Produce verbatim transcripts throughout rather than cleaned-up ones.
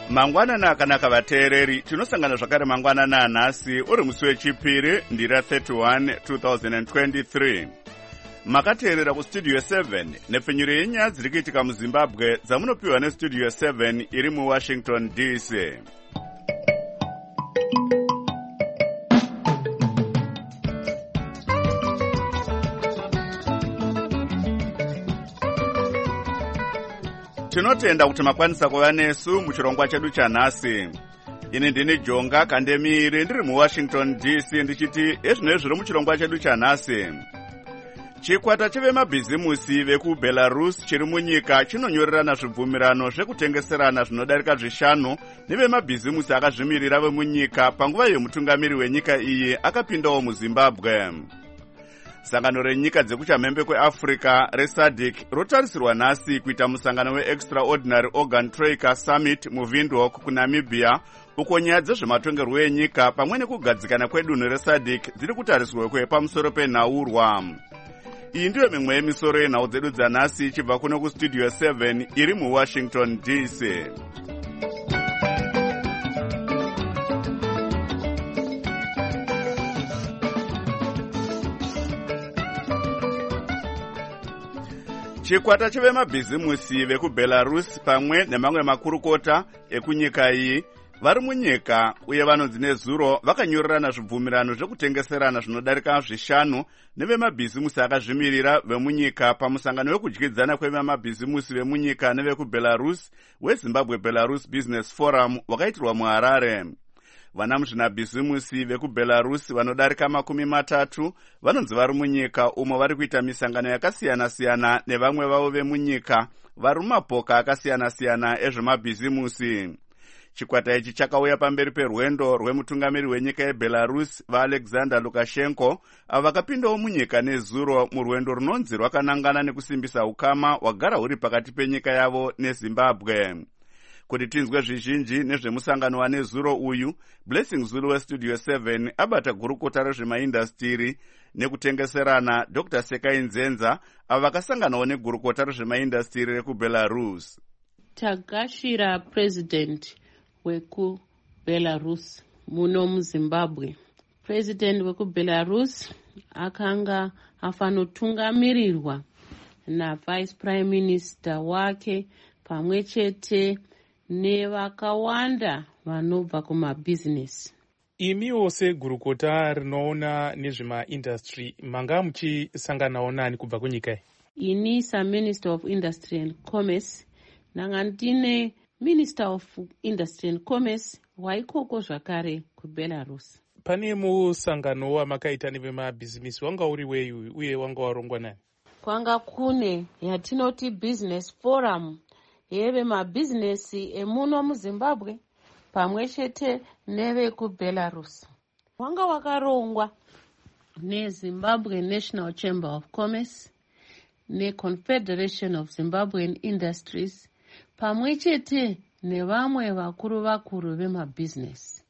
Mangwanana akanaka vateereri, tinosangana zvakare mangwanana anhasi uri musi wechipiri ndira thirty-one two thousand twenty-three. Makateerera kustudio seven nepfenyuro yenyaya dziri kuitika muZimbabwe dzamunopiwa nestudio seven iri muWashington D C. Tinotenda kuti makwanisa kuva nesu muchirongwa chedu chanhasi. Ini ndini Jonga Kandemiri ndiri muWashington D C ndichiti ezvino zviri muchirongwa chedu chanhasi. Chikwata chevemabhizimusi vekuBelarus chiri munyika chinonyorerana zvibvumirano zvekutengeserana zvinodarika zvishanu nevemabhizimusi akazvimirira vemunyika panguva yomutungamiri wenyika iyi akapindawo muZimbabwe. Sangano renyika dzekuchamhembe kweAfrica reSADC rotarisirwa nhasi kuita musangano weExtraordinary Organ Traker Summit muWindhoek kuNamibia, uko nyaya dzezvematongerwo enyika pamwe nekugadzikana kwedunhu reSADC dziri kutarisirwa pamusoro penhaurwa. Iyi ndiyo mimwe yemisoro yenhau dzedu dzanhasi ichibva kuno kustudio seven iri muWashington D C. Chikwata chevemabhizimusi vekuBelarus pamwe nemamwe makurukota ekunyika iyi vari munyika uye vanonzi nezuro vakanyorerana zvibvumirano zvekutengeserana zvinodarika zvishanu nevemabhizimusi akazvimirira vemunyika pamusangano wekudyidzana kwevemabhizimusi vemunyika nevekuBelarus weZimbabwe Belarus Business Forum wakaitirwa muHarare. Vana muzvinabhizimusi vekuBelarus vanodarika makumi matatu vanonzi vari munyika umo vari kuita misangano yakasiyana-siyana nevamwe vavo vemunyika vari mumapoka akasiyana-siyana ezvemabhizimusi. Chikwata ichi chakauya pamberi perwendo rwemutungamiri wenyika yeBelarus vaAlexander Lukashenko avo vakapindawo munyika nezuro murwendo runonzi rwakanangana nekusimbisa ukama hwagara huri pakati penyika yavo neZimbabwe. Kuti tinzwe zvizhinji nezvemusangano wanezuro uyu, Blessing Zulu westudio seven abata gurukota rezvemaindastiri nekutengeserana Doctor Sekai Nzenza avo vakasanganawo negurukota rezvemaindastiri rekuBelarus. Takashira president wekuBelarus muno muZimbabwe. President wekuBelarus akanga afanotungamirirwa navice prime minister wake pamwe chete nevakawanda vanobva kumabhizinesi. Imiwo segurukota rinoona nezvemaindastry manga muchisanganawo nani kubva kunyika iyi? Ini saMinister of Industry and Commerce nanga ndine Minister of Industry and Commerce waikoko zvakare kuBelarus. Pane musangano wamakaita nevemabhizimisi wanga uri wei uye wanga warongwa nani? Kwanga kune yatinoti Business Forum yevemabhizinesi emuno muZimbabwe pamwe chete nevekuBelarus. Wanga wakarongwa neZimbabwe National Chamber of Commerce neConfederation of Zimbabwean Industries pamwe chete nevamwe vakuru vakuru vemabhizinesi.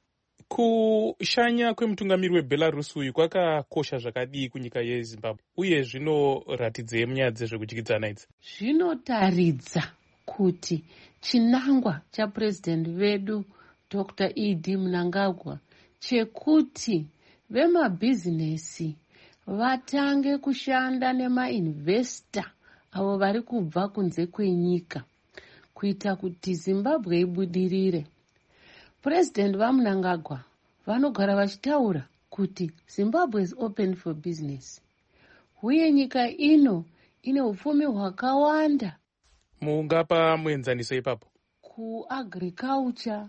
Kushanya kwemutungamiri weBelarus uyu kwakakosha zvakadii kunyika yeZimbabwe uye zvinoratidzei munyaya dzezvekudyidzana idzi? Zvinotaridza kuti chinangwa chapurezidendi vedu Doctor Idi Mnangagwa chekuti vemabhizinesi vatange kushanda nemainvesta avo vari kubva kunze kwenyika kuita kuti Zimbabwe ibudirire. President vaMnangagwa vanogara vachitaura kuti Zimbabwe is open for business. Uye nyika ino ine upfumi hwakawanda. Mungapa muenzaniso ipapo? Kuagriculture,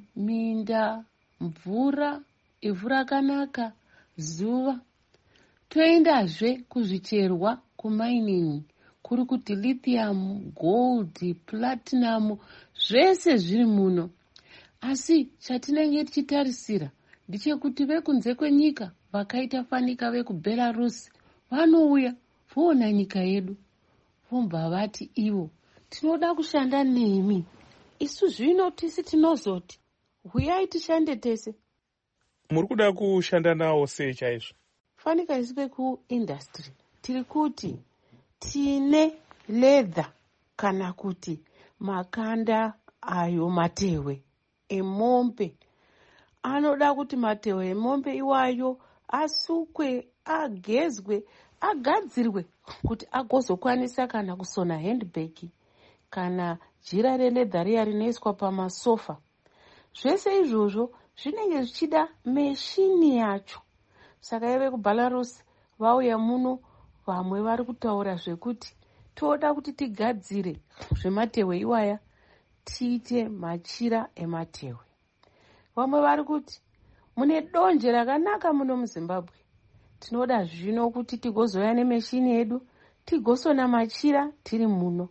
minda, mvura, ivhu rakanaka, zuva. Toendazve kuzvicherwa kumining, kuri kuti lithium, gold, platinum, zvese zviri muno. Asi chatinenge tichitarisira ndechekuti vekunze kwenyika vakaita fanika vekuBelarus vanouya voona nyika yedu vobva vati ivo tinoda kushanda nemi. Isu zvino tisi tinozoti huyai tishande tese. Muri kuda kushanda nawo sei chaizvo? Fanika isi vekuindustry tiri kuti tine leather kana kuti makanda ayo matewe emombe. Anoda kuti matehwe emombe iwayo asukwe, agezwe, agadzirwe kuti agozokwanisa kana kusona handbag kana jira reledha riya rinoiswa pamasofa. Zvese izvozvo zvinenge zvichida meshini yacho. Saka ive kuBelarus vauya muno, vamwe vari kutaura zvekuti toda kuti tigadzire zvematehwe iwaya tiite machira ematehwe. Vamwe vari kuti mune donje rakanaka muno muZimbabwe, tinoda zvino kuti tigozoya nemeshini yedu tigosona machira tiri muno.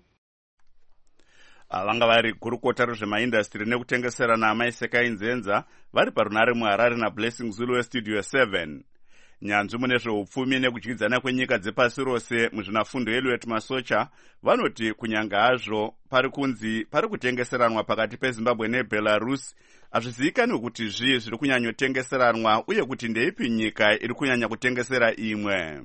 Vanga vari gurukota rezvemaindastri nekutengeserana amaiseka inzenza vari parunare muHarare naBlessing Zulu weStudio seven. Nyanzvi mune zveupfumi nekudyidzana kwenyika dzepasi rose muzvinafundo Eliot Masocha vanoti kunyanga hazvo pari kunzi pari kutengeseranwa pakati peZimbabwe neBelarus, hazvizivikanwi kuti zvii zviri kunyanyotengeseranwa uye kuti ndeipi nyika iri kunyanya kutengesera imwe.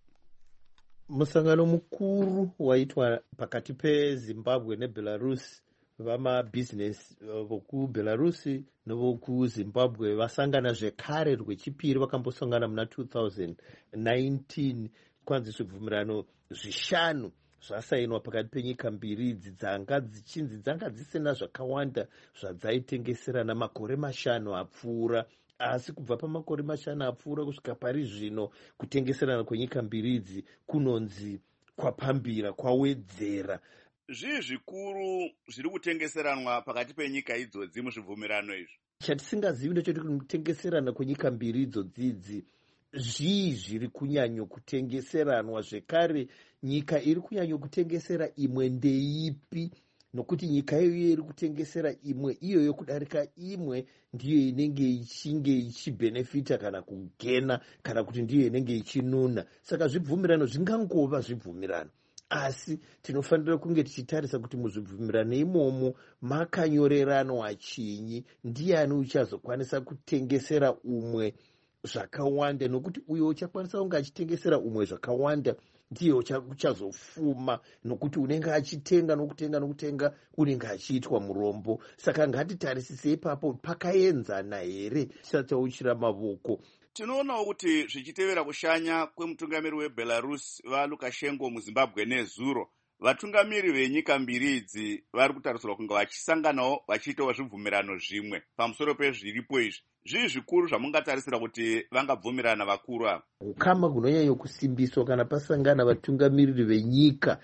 Musangano mukuru waitwa pakati peZimbabwe neBelarus, vamabhizinesi vokuBelarus nevokuZimbabwe vasangana zvekare rwechipiri, vakambosangana muna two thousand nineteen. Kwanzi zvibvumirano zvishanu zvasainwa pakati penyika mbiri idzi dzanga dzichinzi dzanga dzisina zvakawanda zvadzaitengeserana makore mashanu apfuura. Asi kubva pamakore mashanu apfuura kusvika pari zvino kutengeserana kwenyika mbiri idzi kunonzi kwapambira, kwawedzera. Zvii zvikuru zviri kutengeseranwa pakati penyika idzodzi muzvibvumirano izvi? Chatisingazivi ndechekuti kutengeserana kwenyika mbiri idzodzidzi zvii zviri kunyanyo kutengeseranwa, zvekare nyika iri kunyanyo kutengesera imwe ndeipi, nokuti nyika iyo iri kutengesera imwe iyoyo kudarika imwe ndiyo inenge ichinge ichibenefita kana kugena kana kuti ndiyo inenge ichinuna. Saka zvibvumirano zvingangova zvibvumirano, asi tinofanira kunge tichitarisa kuti muzvibvumirano imomo makanyoreranwa chinyi, ndiani uchazokwanisa kutengesera umwe zvakawanda, nokuti uyo uchakwanisa kunge achitengesera umwe zvakawanda ndiye uchazofuma, nokuti unenge achitenga nokutenga nokutenga unenge achiitwa murombo. Saka ngatitarisise ipapo pakaenzana here tisati tauchira mavoko. Tinoonawo kuti zvichitevera kushanya kwemutungamiri weBelarus vaLukashenko muZimbabwe nezuro, vatungamiri venyika mbiri idzi vari kutarisirwa kunge vachisanganawo vachiitawo zvibvumirano zvimwe pamusoro pezviripo izvi. Zvii zvikuru zvamungatarisira kuti vangabvumirana vakuru ava? Ukama hunonyanya kusimbiswa kana pasangana vatungamiriri venyika,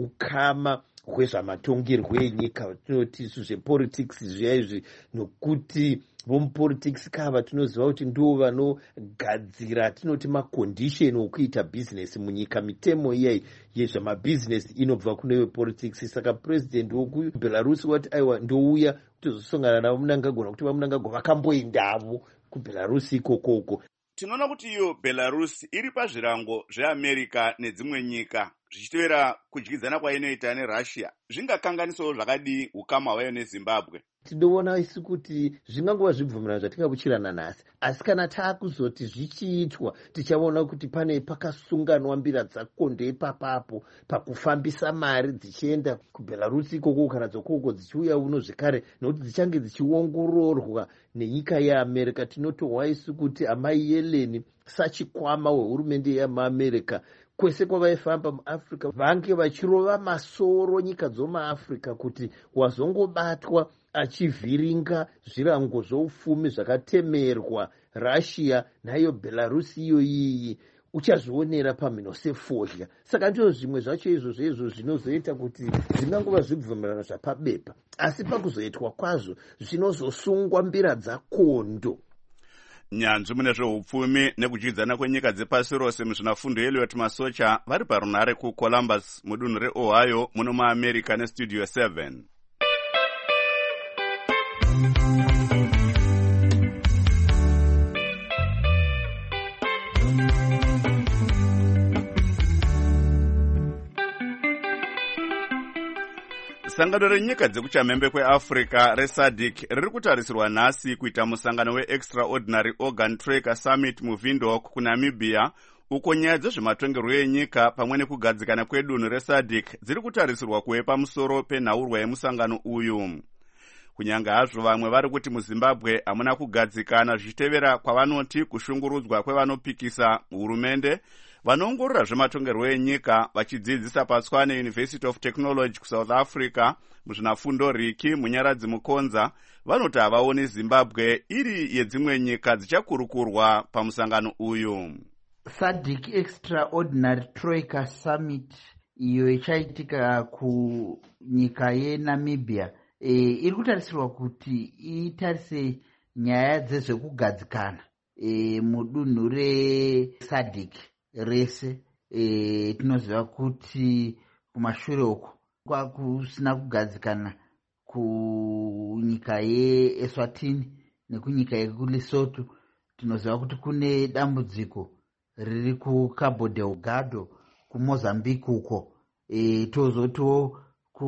ukama hwezvamatongerwo enyika, tinoti zvepolitics zviya izvi, nokuti vomupolitics kava tinoziva kuti ndo vanogadzira tinoti macondition okuita business munyika. Mitemo iyai yezvamabhizinesi inobva kune vepolitics. Saka president wokuBelarus wati aiwa ndouya tozosongana navo munangagona kuti vamunangagona vakamboendavo kuBelarus ikokoko. Tinoona kuti iyo Belarus iri pazvirango zveAmerica nedzimwe nyika, zvichitevera kudyidzana kwainoita neRussia. Zvingakanganisawo zvakadii ukama hwayo neZimbabwe? Tinoona isi kuti zvingangova zvibvumirano zvatingabuchirana nhasi, asi kana taakuzoti zvichiitwa tichaona kuti pane pakasunganwa mbira dzakondo ipapapo pakufambisa mari dzichienda kuBelarus ikoko kana dzokoko dzichiuya uno zvekare, nokuti dzichange dzichiongororwa nenyika yeAmerica. Tinotohwa isi kuti amai Yellen sachikwama wehurumende yeAmerica kwese kwavaifamba muAfrica vange vachirova masoro nyika dzomuAfrica kuti wazongobatwa achivhiringa zvirango zvoupfumi zvakatemerwa Russia nayo Belarus iyo iyi uchazvionera pamhino sefodya. Saka ndizvo zvimwe zvacho izvozvo izvo zvinozoita kuti zvingangova zvibvumirano zvapabepa, asi pakuzoitwa kwazvo zvinozosungwa mbira dzakondo. Nyanzvi mune zveupfumi nekudyidzana kwenyika dzepasi rose muzvinafundo Eliot Masocha vari parunare kuColumbus mudunhu reOhio muno muAmerica neStudio seven. Sangano renyika dzekuchamhembe kweAfrica reSADC riri kutarisirwa nhasi kuita musangano weExtraordinary Organ Tracker Summit muVindhoek kuNamibia, uko nyaya dzezvematongerwo enyika pamwe nekugadzikana kwedunhu reSADC dziri kutarisirwa kuve pamusoro penhaurwa yemusangano uyu. Kunyanga hazvo vamwe vari kuti muZimbabwe hamuna kugadzikana zvichitevera kwavanoti kushungurudzwa kwevanopikisa hurumende. Vanoongorora zvematongerwo enyika vachidzidzisa paTshwane University of Technology kuSouth Africa muzvinafundo Riki Munyaradzi Mukonza vanoti havaoni Zimbabwe iri yedzimwe nyika dzichakurukurwa pamusangano uyu. S A D C Extraordinary Troika Summit iyo ichaitika kunyika yeNamibia e, iri kutarisirwa kuti itarise nyaya dzezvekugadzikana e, mudunhu reS A D C rese. E, tinoziva kuti kumashure uko kwakusina kugadzikana kunyika yeEswatini nekunyika yekuLesotho. Tinoziva kuti kune dambudziko riri kuCabo Delgado kuMozambique uko. E, tozotiwo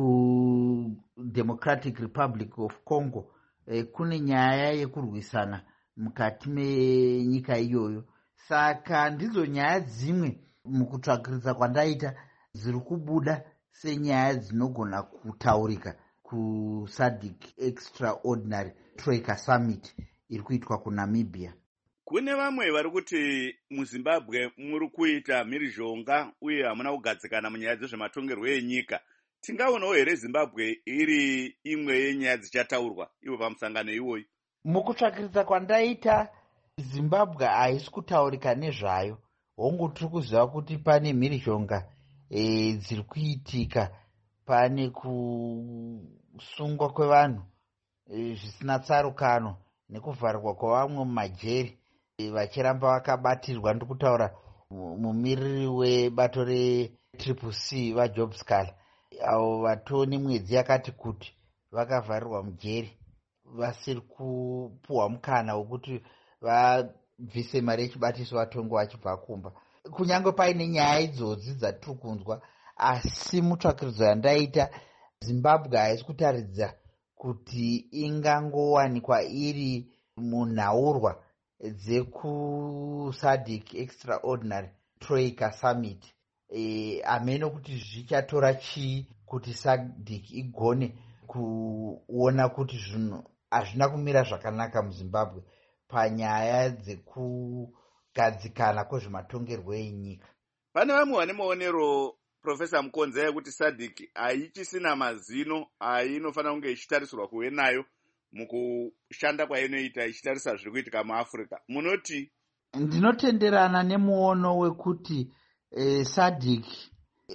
kuDemocratic Republic of Congo e, kune nyaya yekurwisana mukati menyika iyoyo. Saka ndizo nyaya dzimwe mukutsvakiridza kwandaita dziri kubuda senyaya dzinogona kutaurika kuS A D C Extraordinary Troika Summit iri kuitwa kuNamibia. Kune vamwe vari kuti muZimbabwe muri kuita mhirizhonga uye hamuna kugadzikana munyaya dzezvematongerwo enyika. Tingaonawo here Zimbabwe iri imwe yenyaya dzichataurwa ivo pamusangano iwoyi? Mukutsvakiridza kwandaita Zimbabwe haisi kutaurika nezvayo. Hongu tiri kuziva kuti pane mhirizhonga e, dziri kuitika, pane kusungwa kwevanhu e, zvisina tsarukano nekuvharirwa kwavamwe mumajeri e, vachiramba vakabatirwa. Ndikutaura mumiriri webato reTriple C vaJob Scar avo vatoni mwedzi yakati kuti vakavharirwa mujeri vasiri kupuhwa mukana wekuti vabvise mari yechibatiso vatongo vachibva kumba. Kunyange paine nyaya idzodzi dzatiri kunzwa, asi mutsvakiridzo yandaita Zimbabwe haisi kutaridza kuti ingangowanikwa iri munhaurwa dzekuS A D C Extraordinary Troika Summit. E, ameno kuti zvichatora chii kuti S A D C igone kuona kuti zvinhu hazvina kumira zvakanaka muZimbabwe panyaya dzekugadzikana kwezvematongerwo enyika. Pane vamwe vane maonero Profesa Mukonza yekuti S A D C haichisina mazino ainofanira kunge ichitarisirwa kuve nayo mukushanda kwainoita ichitarisa zviri kuitika muAfrica. Munoti? Ndinotenderana nemuono wekuti eh, S A D C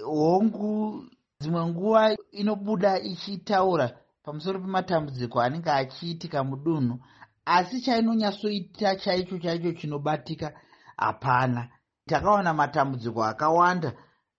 hongu dzimwe nguva inobuda ichitaura pamusoro pematambudziko anenge achiitika mudunhu, asi chainonyatsoita chaicho chaicho chinobatika hapana. Takaona matambudziko akawanda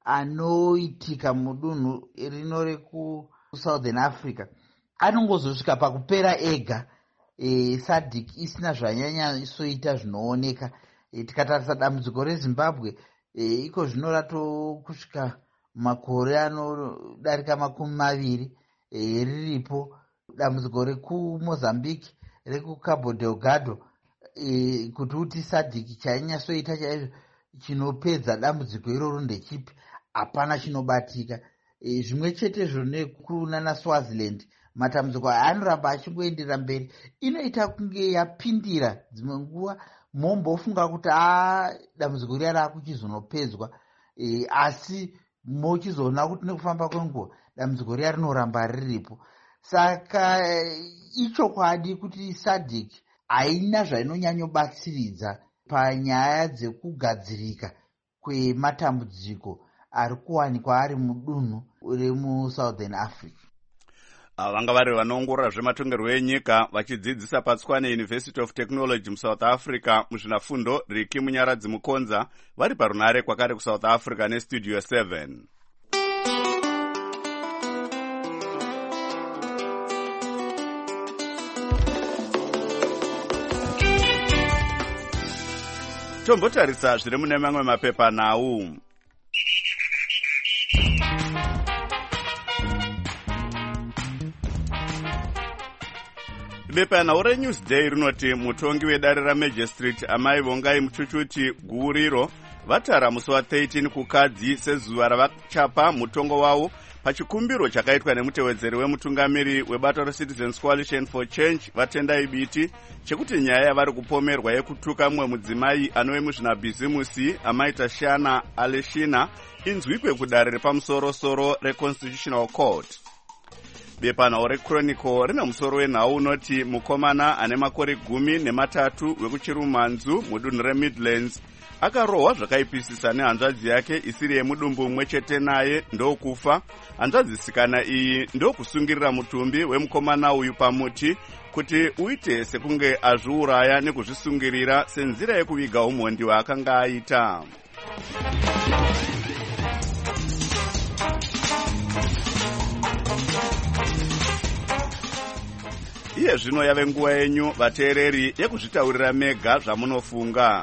anoitika mudunhu rino rekuSouthern Africa anongozosvika pakupera ega, e, S A D C isina zvanyanyaisoita zvinooneka. E, tikatarisa dambudziko reZimbabwe e, iko zvino rato kusvika makore anodarika makumi maviri e, riripo. Dambudziko rekuMozambique rekuCabo Delgado e, kuti uti S A D C chainyatsoita chaizvo chinopedza dambudziko iroro ndechipi? Hapana chinobatika. E, zvimwe chetezvo nekunana Swaziland matambudziko anoramba achingoenderera mberi. Inoita kunge yapindira dzimwe nguva mombofunga kuti a dambudziko riya rakuchizonopedzwa, e, asi mochizoona kuti nekufamba kwenguva dambudziko riya rinoramba riripo. Saka ichokwadi kuti S A D C haina zvainonyanyobatsiridza panyaya dzekugadzirika kwematambudziko ari kuwanikwa ari mudunhu remuSouthern Africa. Vanga vari vanoongorora zvematongerwo enyika vachidzidzisa paTshwane University of Technology muSouth Africa muzvinafundo Riki Munyaradzi Mukonza vari parunare kwakare kuSouth Africa neStudio seven. Tombotarisa zviri mune mamwe mapepa nawu. Bepa nawu reNewsday rinoti mutongi wedare raMagistrate Amai Vongai Muchuchuti Guriro vatara musi wa13 kukadzi sezuva ravachapa mutongo wavo pachikumbiro chakaitwa nemutevedzeri wemutungamiri webato reCitizens Coalition for Change vatendai biti chekuti nyaya yavari kupomerwa yekutuka mumwe mudzimai anove muzvinabhizimusi amaita Shana Aleshina inzwikwe kudare repamusorosoro reConstitutional Court. Bepanhau reChronicle rine musoro wenhau unoti mukomana ane makore gumi nematatu wekuchirumanzu mudunhu reMidlands akarohwa zvakaipisisa nehanzvadzi yake isiri yemudumbu mumwe chete naye ndokufa. Hanzvadzisikana iyi ndokusungirira mutumbi wemukomana uyu pamuti kuti uite sekunge azviuraya nekuzvisungirira senzira yekuviga umhondi waakanga aita. Iye zvino yave nguva yenyu vateereri yekuzvitaurira mega zvamunofunga.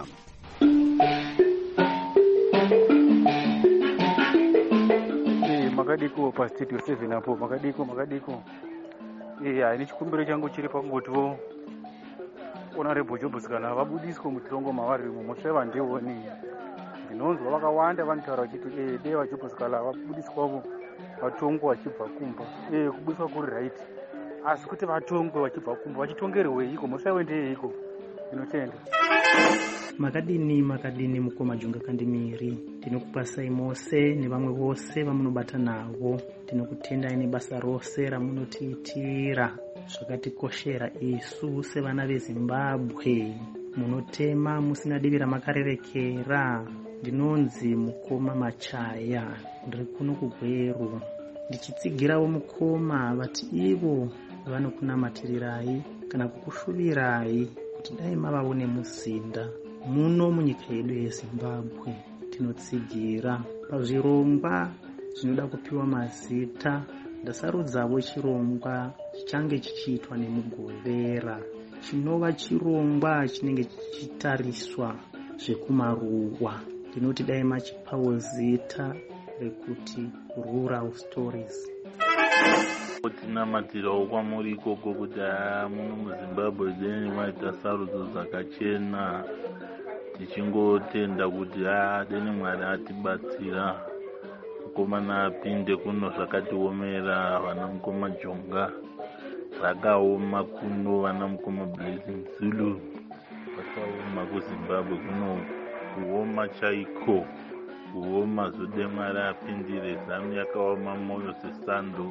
Makadiko pa studio seven apo makadiko makadiko eh hayi chikumbiro changu chiri pangotiwo honorable Jobs kana vabudiswa mutongo mavari mumuseva ndiwoni ndinonzwa vakawanda vantaura vachiti eh deva Jobs kana vabudiswa vatongo vachibva kumba eh kubudiswa kuri right asi kuti vatongo vachibva kumba vachitongerwe iko museva ndeiko inotenda. Makadini makadini mukoma junga kandimiri tinokupasai mose nevamwe vose vamunobata navo tinokutendai nebasa rose ramunotiitira zvakatikoshera isu sevana veZimbabwe munotema musina divi ramakarerekera. Ndinonzi Mukoma Machaya ndiri kuno kuGweru ndichitsigirawo mukoma vati ivo vanokunamatirirai kana kukushuvirai kuti dai mavaone muzinda muno munyika yedu yeZimbabwe. Tinotsigira pazvirongwa zvinoda kupiwa mazita ndasarudzawo chirongwa chichange chichiitwa nemugovera chinova chirongwa chinenge chichitariswa zvekumaruwa. Ndinoti dai machipawo zita rekuti Rural Stories. Tinamatirawo kwamuri ikoko kuti muno muZimbabwe deni maita sarudzo dzakachena tichingotenda kuti deni Mwari atibatsira mukomana apinde kuno zvakatiomera vana mukoma Jonga zvakaoma kuno vana mukoma Blessing Zulu vakaoma kuZimbabwe kuno kuoma chaiko kuoma zode Mwari apindire zamu yakaoma moyo sesando.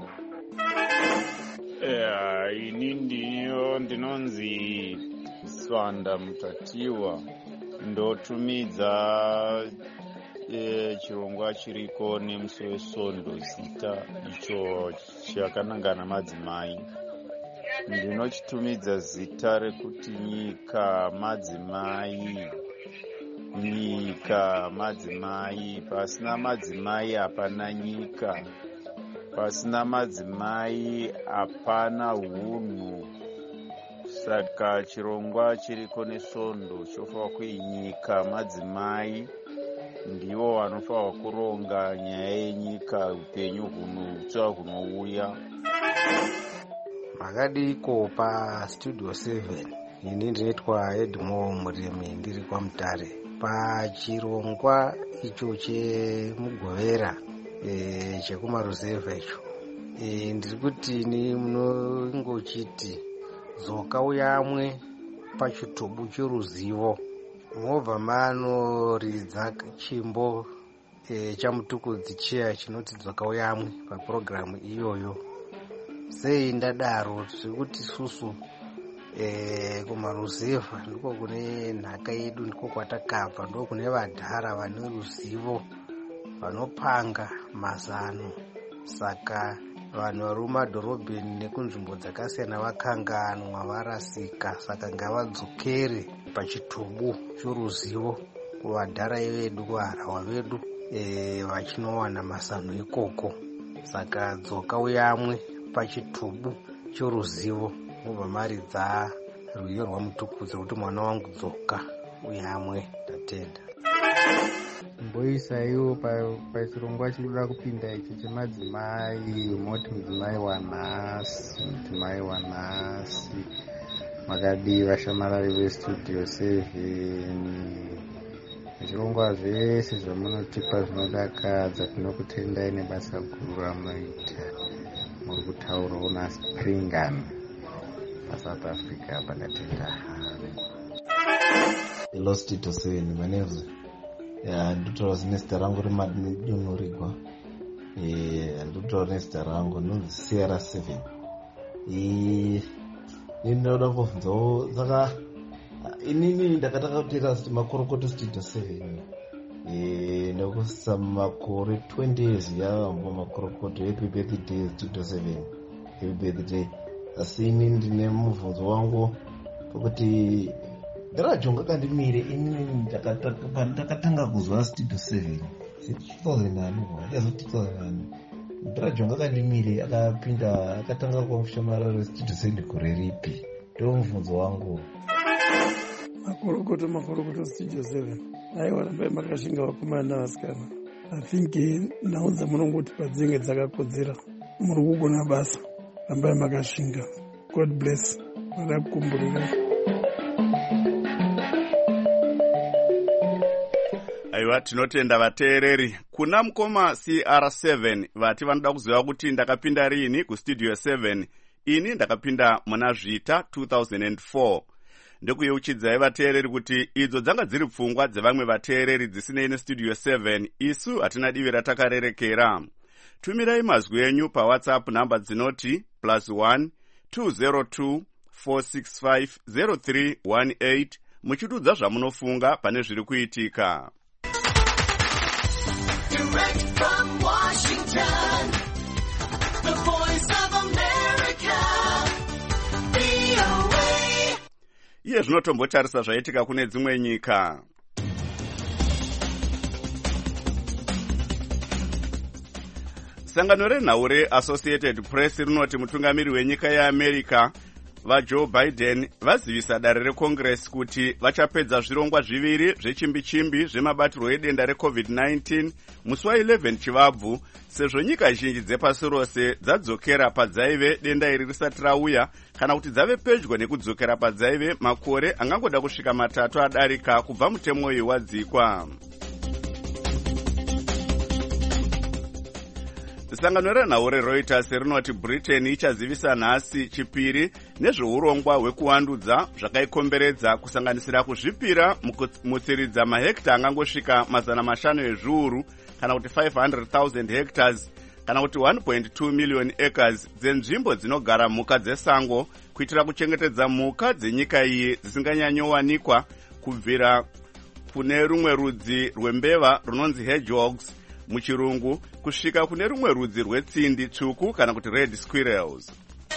Eh, ini ndiyo ndinonzi Swanda Mutatiwa ndotumidza e, chirongwa chiriko nemusowesondo zita icho chakanangana madzimai. Ndinochitumidza zita rekuti nyika madzimai, nyika madzimai, pasina madzimai hapana nyika, pasina madzimai hapana hunhu. Saka chirongwa chiriko nesvondo chofanwa kuti nyika madzimai ndivo vanofanwa kuronga nyaya yenyika upenyu hunotsva hunouya. Makadiko pa studio seven ini ndinoitwa Edmo Murimi ndiri kwa Mutare pachirongwa icho chemugovera e, chekumaruzevha icho e, ndiri kuti ni munongochiti zokauya amwe pachitubu choruzivo mobva manoridza chimbo e, chamutukudzi chiya chinoti dzokauya amwe papurogiramu iyoyo. Sei ndadaro zvekuti susu e, kumaruzevha ndiko kune nhaka yedu, ndiko kwatakabva, ndiko kune vadhara vane ruzivo vanopanga mazano. Saka vanhu vari mumadhorobheni nekunzvimbo dzakasiyana vakanganwa varasika. Saka ngavadzokere pachitubu choruzivo kuvadhara vedu, kuharahwa vedu e, vachinowana mazano ikoko. Saka dzoka uyamwe pachitubu choruzivo mubva maridza rwiyo rwamutukudzi kuti mwana wangu dzoka uyamwe. Ndatenda mboisaiwo pachirongwa chinoda kupinda ichi chemadzimai, moti mudzimai wanhasi, mudzimai wanhasi. Makadii vashamarari vestudio seven zvirongwa zvese zvamunotipa zvinodakadza. Tinokutendai nebasa guru ramunoita. Muri kutaurawo naSpringham paSouth Africa pakatenda hangu. Hello Studio seven manevzi. Ndinotaura nezita rangu remadunhu rigwa. Ndinotaura nezita rangu ndinonzi Sierra seven. Ndinoda kubvunzawo saka inini ndakataka kuteera makorokoto Studio seven. Ndokusa makore twenty years yavamba makorokoto. Happy birthday Studio seven. Happy birthday. Asi ini ndine mubvunzo wangu pokuti ndarajonga kandimire inini ndakatanga kuzwa Studio seven two thousand yazo two thousand ndarajonga kandimire akapinda akatanga kumushamararo Studio seven gore ripi. Ndo mubvunzo wangu. Makorokoto makorokoto Studio seven. Aiwa rambai makashinga vakomana navasikana. I think naunza munongoti padzinge dzakakodzera muri kugona basa. Rambai makashinga. God bless. Makakumburira. Aiwa, tinotenda vateereri. Kuna mukoma C R seven vati vanoda kuziva kuti ndakapinda rini kustudio seven. Ini ndakapinda muna Zvita two thousand four. Ndokuyeuchidzai vateereri kuti idzo dzanga dziri pfungwa dzevamwe vateereri dzisinei nestudio seven. Isu hatina divi ratakarerekera. Tumirai mazwi enyu paWhatsApp namba dzinoti plus one two zero two four six five zero three one eight muchitudza zvamunofunga pane zviri kuitika. Direct from Washington, the voice of America, V O A. Iye zvinotombotarisa zvaitika kune dzimwe nyika. Sangano renhau reAssociated Press rinoti mutungamiri wenyika yeAmerica vaJoe Biden vazivisa dare reCongress kuti vachapedza zvirongwa zviviri zvechimbi-chimbi zvemabatiro edenda reCovid nineteen musi wa11 Chivabvu, sezvo nyika zhinji dzepasi rose dzadzokera padzaive denda iri risati rauya kana kuti dzave pedyo nekudzokera padzaive makore angangoda kusvika matatu adarika kubva mutemo uyu wadzikwa. Sangano renhau reReuters rinoti Britain ichazivisa nhasi chipiri nezveurongwa hwekuwandudza zvakaikomberedza kusanganisira kuzvipira mutsiridza mahekta angangosvika mazana mashanu ezviuru kana kuti five hundred thousand hectares kana kuti one point two million acres dzenzvimbo dzinogara mhuka dzesango kuitira kuchengetedza mhuka dzenyika iyi dzisinganyanyowanikwa kubvira kune rumwe rudzi rwembeva runonzi hedgehogs muchirungu kusvika kune rumwe rudzi rwetsindi tsvuku kana kuti red squirrels.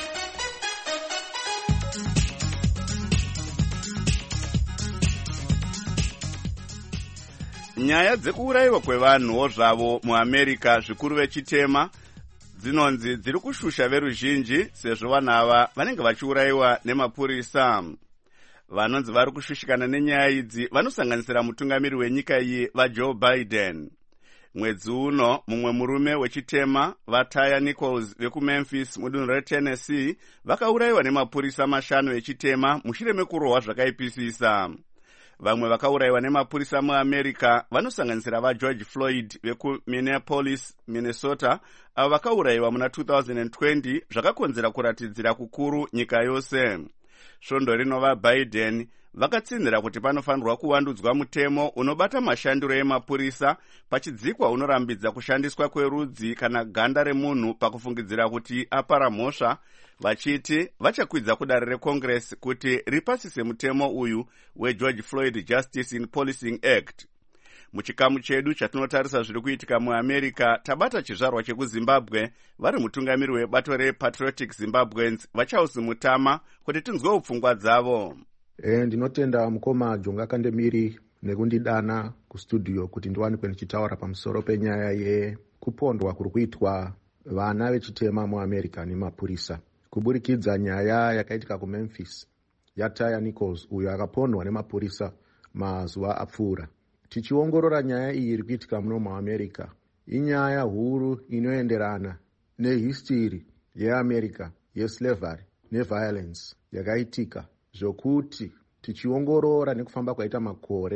Nyaya dzekuurayiwa kwevanhuwo zvavo muAmerica zvikuru vechitema dzinonzi dziri kushusha veruzhinji sezvo vanhu ava vanenge vachiurayiwa nemapurisa. Vanonzi vari kushushikana nenyaya idzi vanosanganisira mutungamiri wenyika iyi vaJoe Biden. Mwedzi uno mumwe murume wechitema vaTaya Nichols vekuMemphis mudunhu reTennessee vakaurayiwa nemapurisa mashanu echitema mushure mekurohwa zvakaipisisa. Vamwe vakaurayiwa nemapurisa muAmerica vanosanganisira vaGeorge Floyd vekuMinneapolis, Minnesota, avo vakaurayiwa muna two thousand twenty zvakakonzera kuratidzira kukuru nyika yose. Svondo rino vaBiden vakatsinzira kuti panofanirwa kuwandudzwa mutemo unobata mashandiro emapurisa pachidzikwa unorambidza kushandiswa kwerudzi kana ganda remunhu pakufungidzira kuti apara mhosva, vachiti vachakwidza kudare reCongress kuti ripasise mutemo uyu weGeorge Floyd Justice in Policing Act. Muchikamu chedu chatinotarisa zviri kuitika muAmerica tabata chizvarwa chekuZimbabwe vari mutungamiri webato rePatriotic Zimbabweans vaCharles Mutama kuti tinzwe upfungwa dzavo. E, ndinotenda mukoma Jonga Kandemiri nekundidana kustudio kuti ndiwanikwe ndichitaura pamusoro penyaya yekupondwa kuri kuitwa vana vechitema muAmerica nemapurisa. Kuburikidza nyaya yakaitika kuMemphis yaTaya Nichols uyo akapondwa nemapurisa mazuva apfuura. Tichiongorora nyaya iyi iri kuitika muno muAmerica, inyaya huru inoenderana nehistory yeAmerica yeslavery neviolence yakaitika, zvokuti tichiongorora nekufamba kwaita makore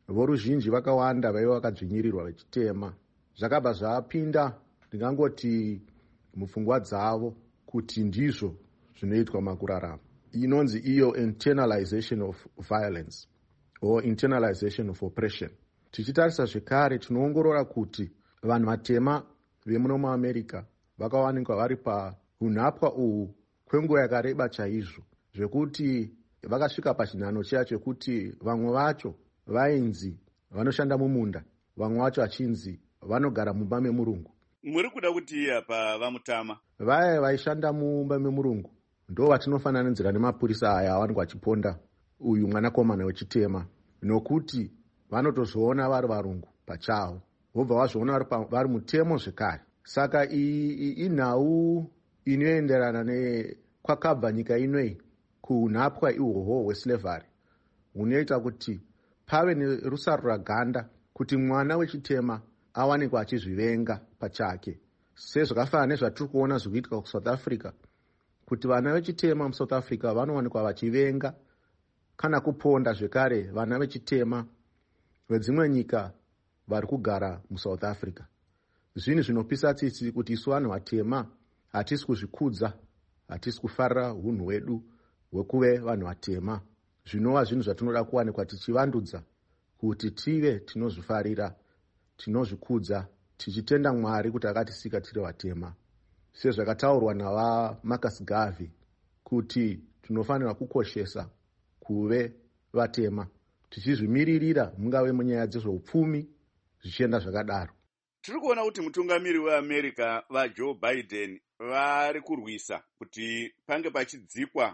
voruzhinji vakawanda vaiva vakadzvinyirirwa vechitema. Zvakabva zvapinda ndingangoti mupfungwa dzavo kuti ndizvo zvinoitwa makurarama. Inonzi iyo internalization of violence or internalization of oppression. Tichitarisa zvekare tinoongorora kuti vanhu vatema vemuno muAmerica vakawanikwa vari paunhapwa uhu kwenguva yakareba chaizvo, zvekuti vakasvika pachinhano chiya chekuti vamwe vacho vainzi vanoshanda mumunda, vamwe vacho vachinzi vanogara mumba memurungu. Muri kuda kuti apa vamutama vaya vaishanda mumba memurungu ndo vatinofananidzira nemapurisa aya awanikwa achiponda uyu mwanakomana wechitema, nokuti vanotozoona vari varungu pachavo, vobva vazviona vari mutemo zvekare. Saka iyi inhau inoenderana nekwakabva nyika inoi kuunhapwa ihwohwo hweslavery hunoita kuti pave nerusarura ganda kuti mwana wechitema awanikwa achizvivenga pachake, sezvakafanana nezvatiri kuona zvikuitika kuSouth Africa, kuti vana vechitema muSouth Africa vanowanikwa vachivenga kana kuponda zvekare vana vechitema vedzimwe nyika vari kugara muSouth Africa. Zvinhu zvinopisa tsitsi kuti isu vanhu vatema hatisi kuzvikudza, hatisi kufarira hunhu hwedu hwekuve vanhu vatema. Zvinova zvinhu zvatinoda kuwanikwa tichivandudza kuti tive tinozvifarira, tinozvikudza, tichitenda Mwari kuti akatisika tiri vatema, sezvakataurwa navaMarcus Garvey kuti tinofanira kukoshesa kuve vatema, tichizvimiririra mungave munyaya dzezveupfumi zvichienda zvakadaro. Tiri kuona kuti mutungamiri weAmerica vaJoe Biden vari kurwisa kuti pange pachidzikwa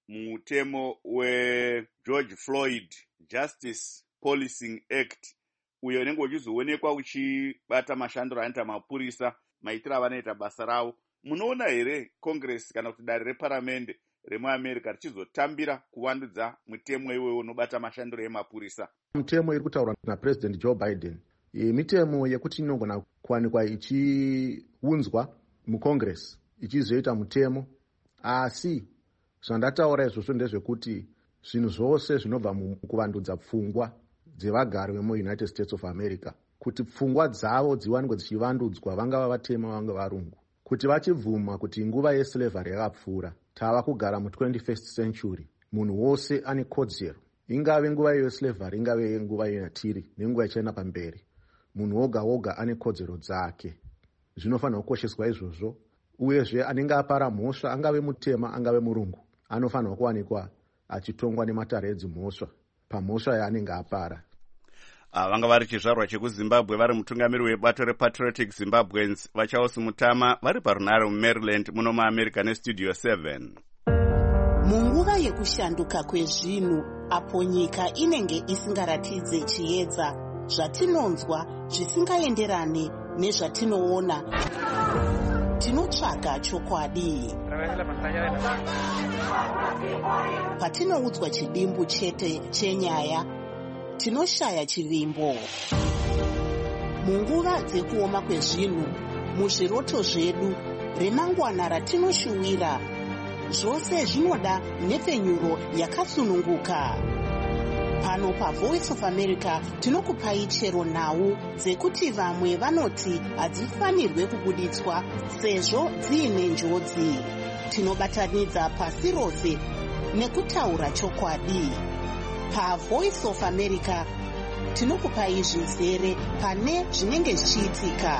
mutemo weGeorge Floyd Justice Policing Act, uyo unenge uchizoonekwa uchibata mashandiro anoita mapurisa, maitiro avanoita basa ravo. Munoona here Congress kana kuti dare reparamende remuAmerica richizotambira kuvandudza mutemo iwoyo unobata mashandiro emapurisa? Mutemo iri kutaurwa naPresident Joe Biden mitemo yekuti inogona kuwanikwa ichiunzwa muCongress ichizoita mutemo, asi zvandataura izvozvo ndezvekuti zvinhu zvose zvinobva mukuvandudza pfungwa dzevagari vemuUnited States of America, kuti pfungwa dzavo dziwanikwe dzichivandudzwa, vangava vatema vanga varungu, kuti vachibvuma kuti nguva yeslavery yakapfuura, tava kugara mu-twenty-first century, munhu wose ane kodzero, ingave nguva yeslavery, ingave nguva yatiri nenguva ichaenda pamberi, munhu woga woga ane kodzero dzake. Zvinofanira kukosheswa izvozvo, uyezve anenge apara mhosva, angave mutema angave murungu, anofanira kuwanikwa achitongwa nematare edzimhosva pamhosva yaanenge apara. Vanga vari chizvarwa chekuZimbabwe vari mutungamiri webato rePatriotic Zimbabweans vaCharles Mutama vari parunare muMaryland muno muAmerica neStudio seven. Munguva yekushanduka kwezvinhu apo nyika inenge isingaratidze chiedza, zvatinonzwa zvisingaenderane nezvatinoona, tinotsvaga chokwadi. Patinoudzwa chidimbu chete chenyaya, tinoshaya chivimbo. Munguva dzekuoma kwezvinhu, muzviroto zvedu, remangwana ratinoshuwira, zvose zvinoda nhepfenyuro yakasununguka. Pano paVoice of America tinokupai chero nhau dzekuti vamwe vanoti hadzifanirwe kubuditswa sezvo dziine njodzi. Tinobatanidza pasi rose nekutaura chokwadi. PaVoice of America tinokupai zvizere pane zvinenge zvichiitika.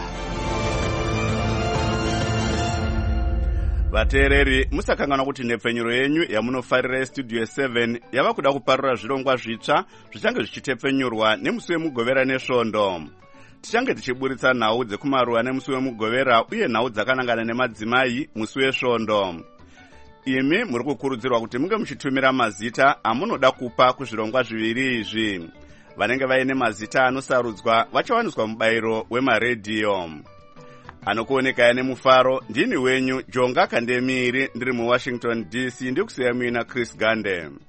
Vateereri, musakanganwa kuti nhepfenyuro yenyu yamunofarira yeStudio seven yava kuda kuparura zvirongwa zvitsva zvichange zvichitepfenyurwa nemusi wemugovera nesvondo. Tichange tichiburitsa nhau dzekumaruwa nemusi wemugovera uye nhau dzakanangana nemadzimai musi wesvondo. Imi muri kukurudzirwa kuti munge muchitumira mazita amunoda kupa kuzvirongwa zviviri izvi. Vanenge vaine mazita anosarudzwa vachawaniswa mubayiro wemaredhiyo. Anokuoneka nemufaro, ndini wenyu Jonga Kandemiri, ndiri muWashington D C, ndikusiya mina Chris Gande.